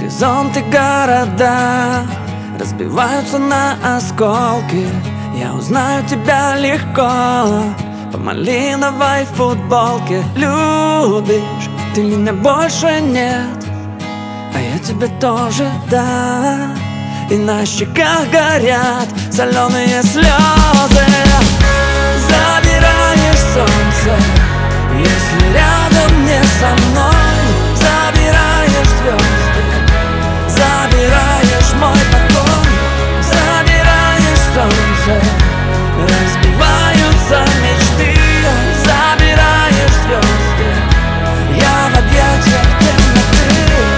Горизонты города разбиваются на осколки. Я узнаю тебя легко по малиновой футболке. Любишь ты меня больше нет, а я тебя тоже, да. И на щеках горят соленые слезы. Забираешь солнце, если рядом не со мной. Забираешь звезды, забираешь мой покой. Забираешь солнце, разбиваются мечты. Забираешь звезды, я в объятиях темноты.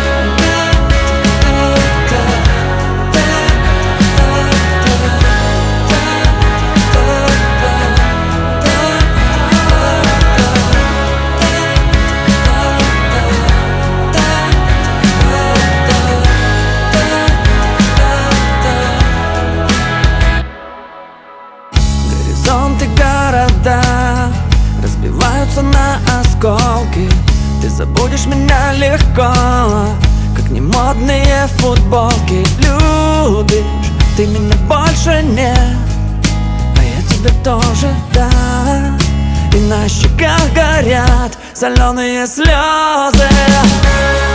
Горизонты города разбиваются на осколки. Ты забудешь меня легко, как немодные футболки. Любишь ты меня больше нет, а я тебя тоже, да. И на щеках горят соленые слезы.